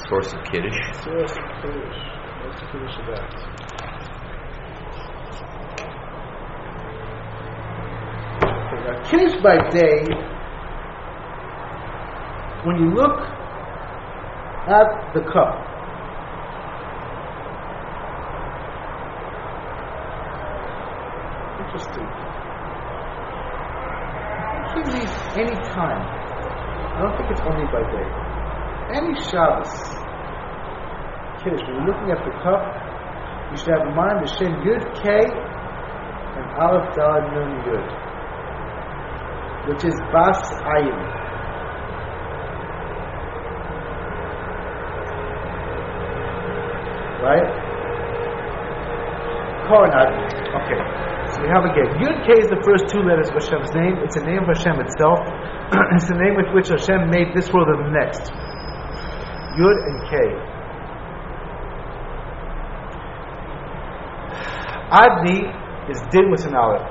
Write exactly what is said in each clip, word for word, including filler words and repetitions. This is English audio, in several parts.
source of Kiddush. Source of Kiddush. What's the Kiddush of that? Now, Kiddush by day, when you look at the cup, interesting. You can leave any time. I don't think it's only by day. Any Shabbos, Kiddush, when you're looking at the cup, you should have in mind the Shem Yud K and Aleph Daled Nun Yud, which is Bas Ayin. Right? Kohenad. Okay. So we have again. Yud K is the first two letters of Hashem's name. It's a name of Hashem itself. It's the name with which Hashem made this world and the next. Yud and K. Adni is Din with an Aleph.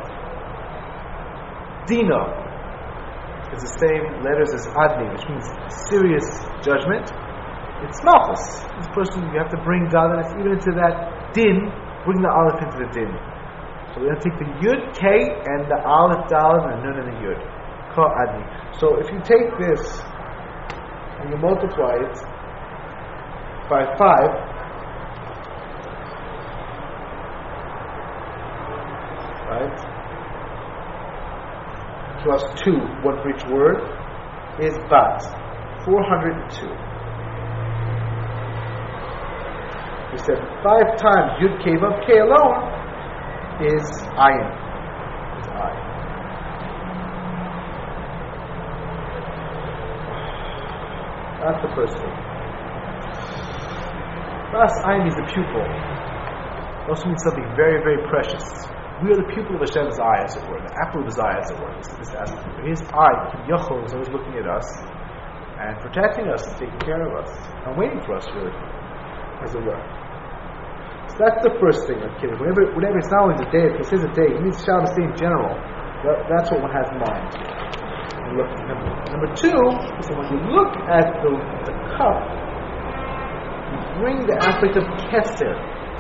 Dina is the same letters as Adni, which means serious judgment. It's Malchus. This person, you have to bring godliness even into that Din, bring the Aleph into the Din. So we're going to take the Yud K and the Aleph Daled and the Nun and the Yud. Call Adni. So if you take this and you multiply it by five, right, plus two, one for each word, is Bat, four hundred two. We said five times Yud K, but K alone is Ayin. Is I. That's the first thing. Bas Ayin is the pupil. It also means something very, very precious. We are the pupil of Hashem's eye, as it were, the apple of His eye, as it were. This aspect. His eye, Yochel, is always looking at us and protecting us and taking care of us and waiting for us, really, as it were. So that's the first thing of Kiddush. Whenever, whenever it's not only the day, if it says a day, it means Shabbos day in general. That, that's what one has in mind. Look, number, number two is that when you look at the, the cup, you bring the aspect of Keser.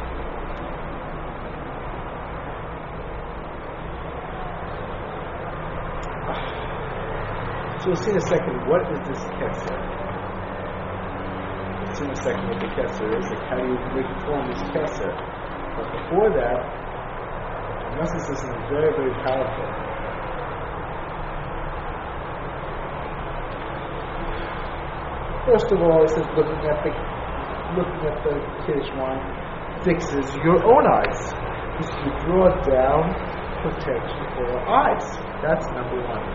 So we'll see in a second, what is this Keser? We'll see in a second what the Keser is, like how you make it form this Keser. But before that, the message is very, very powerful. First of all, it says looking at the looking at the Kiddush wine fixes your own eyes. Because you draw down protection for our eyes. That's number one.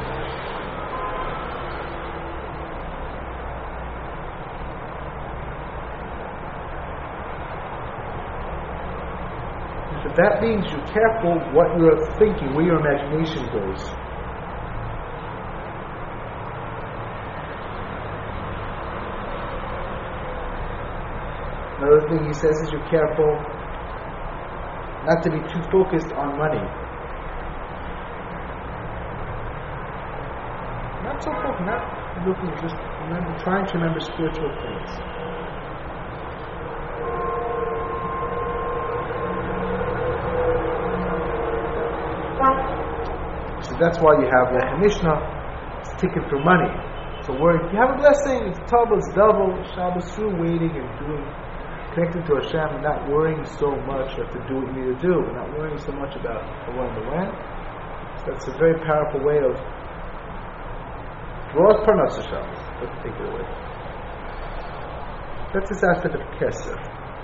So that means you're careful what you're thinking, where your imagination goes. Another thing he says is you're careful not to be too focused on money. Not so focused, not looking, just remember, trying to remember spiritual things. So that's why you have the Mishnah, it's ticket for money. So where you have a blessing, it's double, it's double, Shabbos through waiting and doing, connecting to Hashem and not worrying so much you have to do what you need to do, and not worrying so much about the when and the when. So that's a very powerful way of broad parnas Shabbos. Let's take it away. That's this aspect of Keser.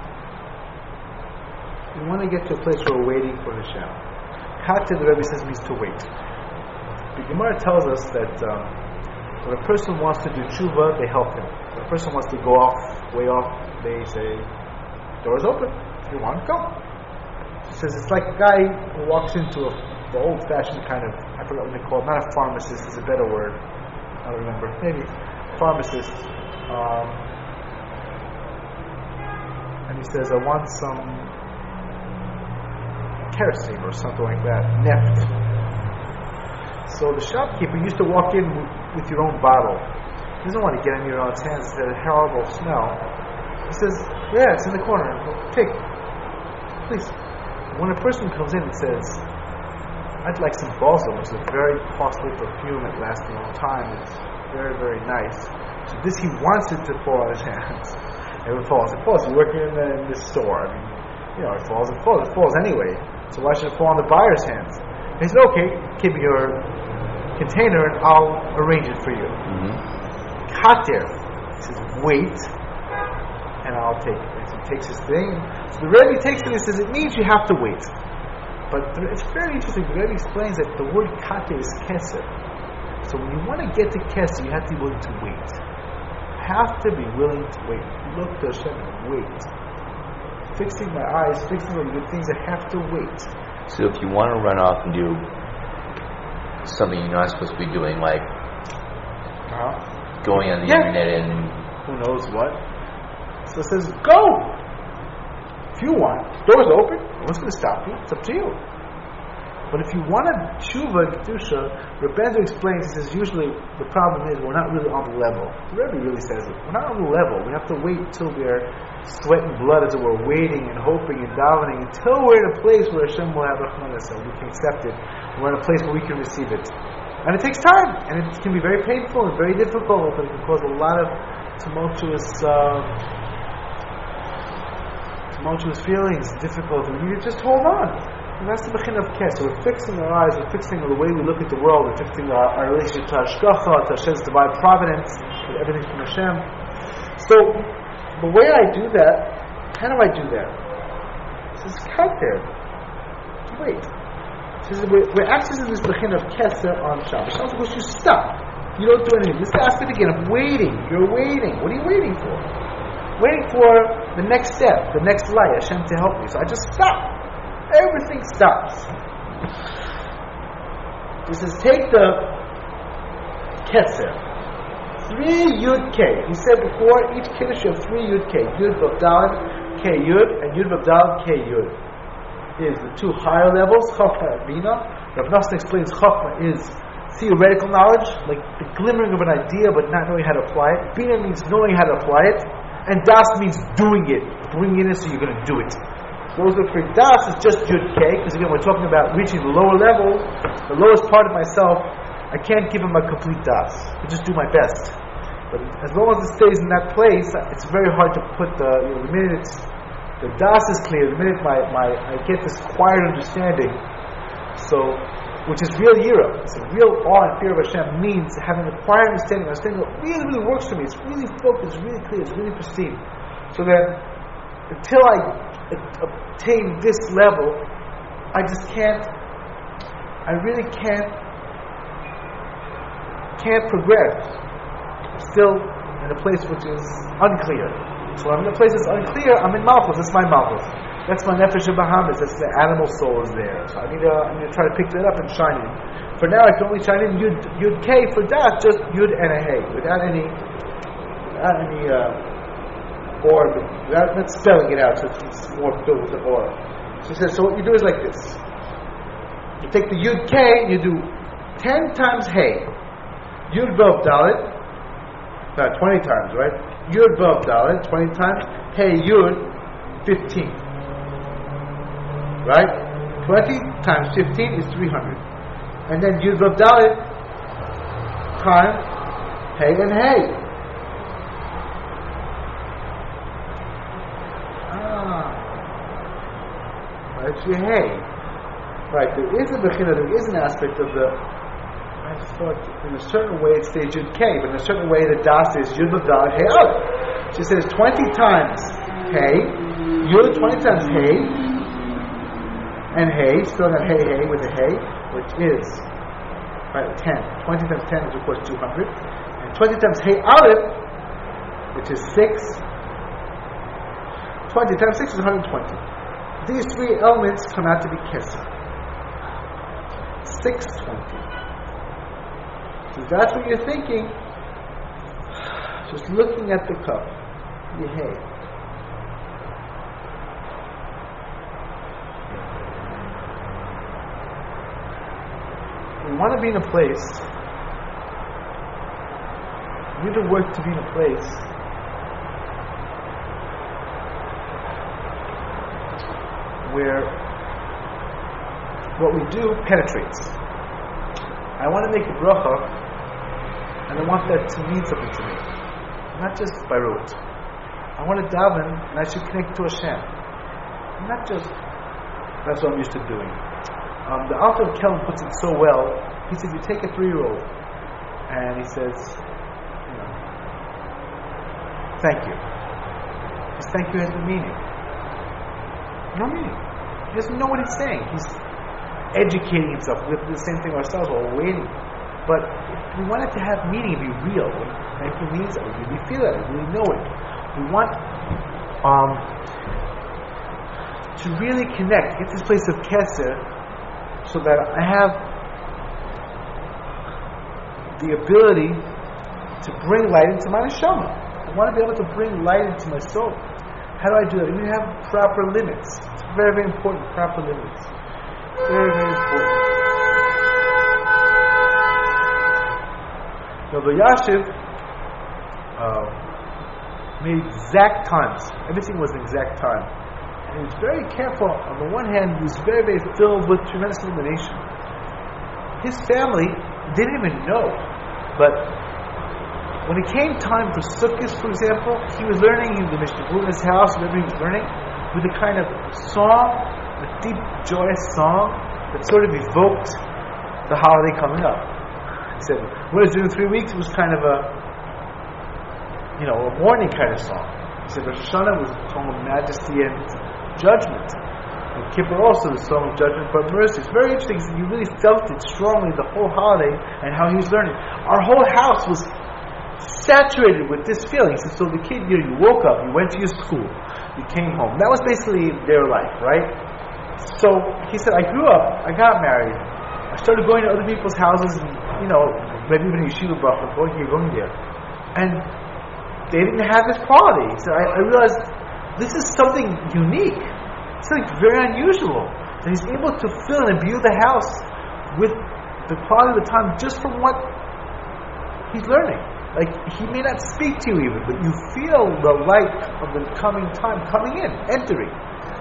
We want to get to a place where we're waiting for Hashem. Kata, the Rebbe says, means to wait. The Gemara tells us that um, when a person wants to do tshuva, they help him. When a person wants to go off, way off, they say, door's open. If you want, go. She says it's like a guy who walks into a, the old-fashioned kind of, I forgot what they call it, not a pharmacist, is a better word. I don't remember. Maybe pharmacist. Um, and he says, I want some kerosene or something like that, neft. So the shopkeeper used to walk in with, with your own bottle. He doesn't want to get in your own hands. It's a horrible smell. He says, yeah, it's in the corner. Take, please. When a person comes in and says, I'd like some balsam, which is a very costly perfume that lasts a long time. It's very, very nice. So this, he wants it to fall on his hands. And it falls. It falls. You're working in, the, in this store. I mean, you know, it falls. It falls. It falls anyway. So why should it fall on the buyer's hands? And he said, okay, give me your container and I'll arrange it for you. Mm-hmm. Kater. He says, wait, and I'll take it. And so he takes his thing. So the Rebbe takes it and says, it means you have to wait. But it's very interesting. The Rebbe explains that the word kater is keser. So when you want to get to keser, you have to be willing to wait. You have to be willing to wait. Look to Hashem and wait. Fixing my eyes, fixing on the good things, I have to wait. So if you want to run off and do something you're not supposed to be doing, like uh-huh. going on the yeah. internet and who knows what. So it says, go! If you want. Doors open. No one's going to stop you. It's up to you. But if you want to tshuva and kedusha, Reb Benzer explains, he says, usually the problem is we're not really on the level. The Rebbe really says it. We're not on the level. We have to wait until we're sweating blood, as we're waiting and hoping and davening, until we're in a place where Hashem will have Rahmanas and we can accept it. We're in a place where we can receive it. And it takes time. And it can be very painful and very difficult, but it can cause a lot of tumultuous uh, tumultuous feelings, difficulty. We need to just hold on. And that's the bechin of kes. So we're fixing our eyes, we're fixing the way we look at the world, we're fixing our, our relationship to Hashgacha, to Hashem's divine providence, to everything from Hashem. So, the way I do that, how do I do that? It says, cut there. Wait. It says, we're, we're accessing this bechin of keser on Shabbos. Shabbos goes, you stop. You don't do anything. This aspect again of waiting. You're waiting. What are you waiting for? Waiting for the next step, the next light, Hashem to help me. So I just stop. Everything stops. He says, take the Ketzer. Three Yud K. He said before, each Kiddush you have three Yud K. Yud Vav Dalet K Yud, and Yud Vav Dalet K Yud. Is the two higher levels, Chachma and Bina. Rav Nosson explains Chachma is theoretical knowledge, like the glimmering of an idea but not knowing how to apply it. Bina means knowing how to apply it. And Das means doing it. Bringing it in so you're going to do it. Those who for Das is just Yud K, because again we're talking about reaching the lower level, the lowest part of myself. I can't give him a complete Das. I just do my best. But as long as it stays in that place, it's very hard to put the, you know, the minute it's, the Das is clear, the minute my, my I get this quiet understanding, so, which is real Yira, it's a real awe and fear of Hashem, means having a quiet understanding, understanding what really, really works for me. It's really focused, it's really clear, it's really pristine. So that until I obtain this level, I just can't, I really can't, can't progress. I'm still in a place which is unclear. So when I'm in a place that's unclear, I'm in Malchus, that's my Malchus. That's my Nefesh Bahamas, that's the animal soul is there. So I need to, I need to try to pick that up and shine in. For now I can only shine in Yud, Yud K for that, just Yud and a Hey, without any, without any, uh, or not, not spelling it out, so it's more filled with the or. She says, so what you do is like this. You take the Yud K, you do ten times Hey. Yud Vav Dalet, no, twenty times, right? Yud Vav Dalet, twenty times. Hey Yud, fifteen. Right? twenty times fifteen is three hundred. And then Yud Vav Dalet times Hey and Hey. It's your Hey. Right, there is a Bechina, there is an aspect of the, I thought in a certain way it stays Yud K, but in a certain way the Das is Yud Vav Dalet Hey Aleph. She says twenty times Hey, Yud twenty times Hey, and Hey, still have Hey Hey with a Hey, which is, right, ten. twenty times ten is of course two hundred. And twenty times Hey Aleph, which is six. twenty times six is one hundred twenty. These three elements come out to be Keser. six twenty. So that's what you're thinking. Just looking at the cup. Yehei. We want to be in a place We need to work to be in a place where what we do penetrates. I want to make a bracha, and I want that to mean something to me, not just by rote. I want to daven, and I should connect to Hashem, not just that's what I'm used to doing. Um, the author of Kelm puts it so well. He said, you take a three-year-old, and he says, you know, thank you. His thank you has no meaning. No meaning. He doesn't know what he's saying. He's educating himself. We have to do the same thing ourselves while we're waiting. But we want it to have meaning and be real. When people means it, we really feel it, we really know it. We want um, to really connect, get this place of Keser, so that I have the ability to bring light into my neshama. I want to be able to bring light into my soul. How do I do that? You have proper limits. It's very, very important. Proper limits. Very, very important. Now, the Yashiv uh, made exact times. Everything was an exact time. And he was very careful. On the one hand, he was very, very filled with tremendous illumination. His family didn't even know. But when it came time for Sukkot, for example, he was learning in the Mishnah in his house, whatever he was learning, with a kind of song, a deep, joyous song that sort of evoked the holiday coming up. He said, what he was doing three weeks was kind of a, you know, a warning kind of song. He said, Rosh Hashanah was a song of majesty and judgment. And Kippur also was a song of judgment but mercy. It's very interesting because you really felt it strongly the whole holiday and how he was learning. Our whole house was saturated with this feeling. So, so the kid, you know, you woke up, you went to your school, you came home. That was basically their life, right? So he said, I grew up, I got married, I started going to other people's houses, and, you know, maybe even yeshiva bracha, going here, going there, and they didn't have this quality. So I, I realized this is something unique. It's something very unusual that he's able to fill and imbue the house with the quality of the time just from what he's learning. Like, he may not speak to you even, but you feel the light of the coming time coming in, entering.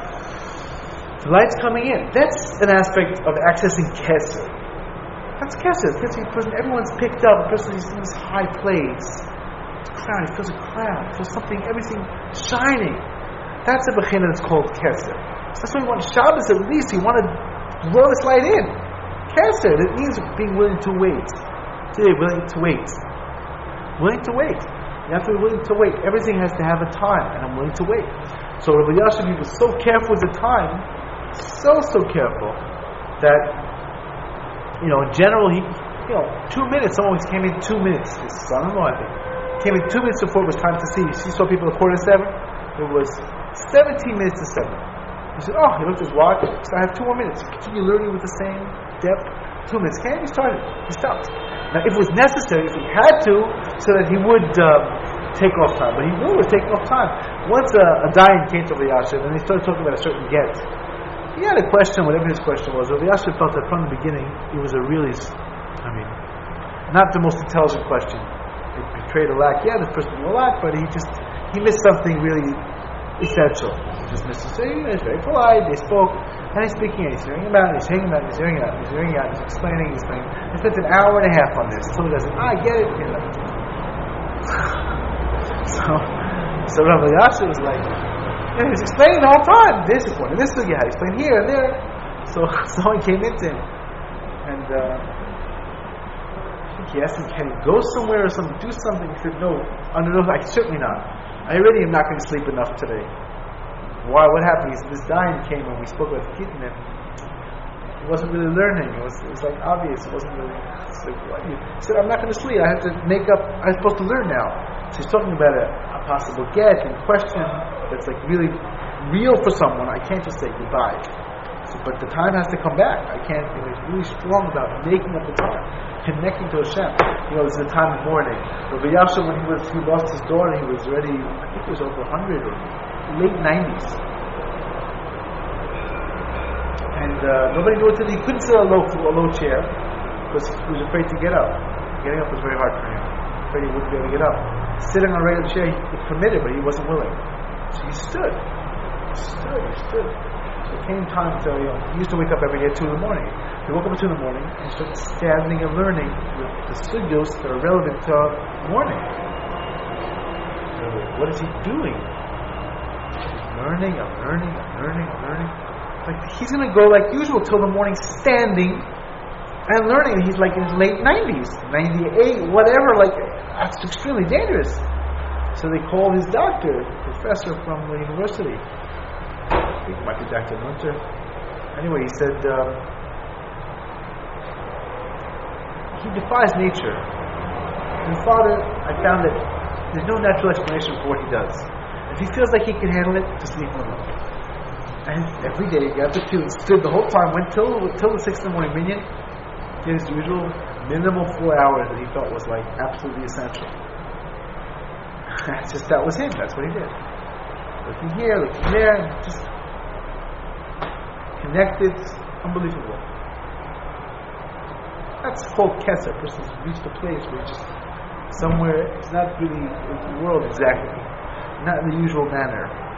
The light's coming in. That's an aspect of accessing Keser. That's Keser. Keser, person, everyone's picked up. The person is in this high place. It's a crowd. He feels a crowd. He feels something, everything shining. That's a bechina that's called Keser. So that's why we want Shabbos at least. We want to blow this light in. Keser. That means being willing to wait. Today, willing to wait. Willing to wait. You have to be willing to wait. Everything has to have a time, and I'm willing to wait. So Rabbi Yashiv was so careful with the time, so so careful that, you know, in general, he, you know, two minutes. Someone always came in two minutes. His son-in-law, I think, came in two minutes before it was time to see. He saw people at quarter to seven. It was seventeen minutes to seven. He said, "Oh," he looked at his watch. He said, "I have two more minutes. Continue learning with the same depth." Two minutes. Can't he started? He stopped. Now, if it was necessary, if he had to, so that he would um, take off time, but he knew it was taking off time. Once a, a Dayan came to Rabbi Yashiv, and he started talking about a certain get. He had a question, whatever his question was. Rabbi Yashiv felt that from the beginning, it was a really, I mean, not the most intelligent question. It betrayed a lack. Yeah, this person knew a lot, but he just he missed something really essential. He just missed something. He's very polite. They spoke. And he's speaking, and he's hearing him out, and he's hearing him out, and he's hearing it out, and he's hearing it out, and he's explaining, he's explaining. He spent an hour and a half on this until he goes, ah, I get it. You know. so, so Rabbi Yashiv was like, you know, he was explaining the whole time. This is one, and this is, yeah, he explained here and there. So someone came into him, and uh, I think he asked him, can he go somewhere or something, do something? He said, no, under no, like, certainly not. I really am not going to sleep enough today. Why? What happened? He said, this Dayan came and we spoke about the kid, and he wasn't really learning. It was, it was like obvious. It wasn't really. So what? He said, I'm not going to sleep. I have to make up. I'm supposed to learn now. So he's talking about a, a possible get and question that's like really real for someone. I can't just say goodbye. So, but the time has to come back. I can't. You know, he's really strong about making up the time, connecting to Hashem. You know, it's the time of mourning. Rabbi Yashiv, when he was he lost his daughter, he was already, I think he was over one hundred or late nineties. And uh, nobody knew what to do. He couldn't sit on a low, a low chair because he was afraid to get up. Getting up was very hard for him. afraid he wouldn't be able to get up. Sitting on a regular chair, he permitted, but he wasn't willing. So he stood. He stood, he stood. So it came time to, you know, he used to wake up every day at two in the morning. He woke up at two in the morning and started standing and learning the, the studios that are relevant to morning. So what is he doing? He's learning and learning and learning and learning. Like he's going to go like usual till the morning standing and learning. He's like in his late nineties, ninety-eight, whatever. Like that's extremely dangerous. So they called his doctor, professor from the university. I think it might be Doctor Munter. Anyway, he said um, he defies nature. And Father, I found that there's no natural explanation for what he does. If he feels like he can handle it, just leave him alone. And every day he got the two, stood the whole time, went till till the six in the morning minyan, did his usual minimal four hours that he felt was like absolutely essential. That's just that was him. That's what he did. Looking here, looking there, and just connected, unbelievable. That's called Kesser. A person's reached a place where he's just somewhere. It's not really the world exactly, not in the usual manner.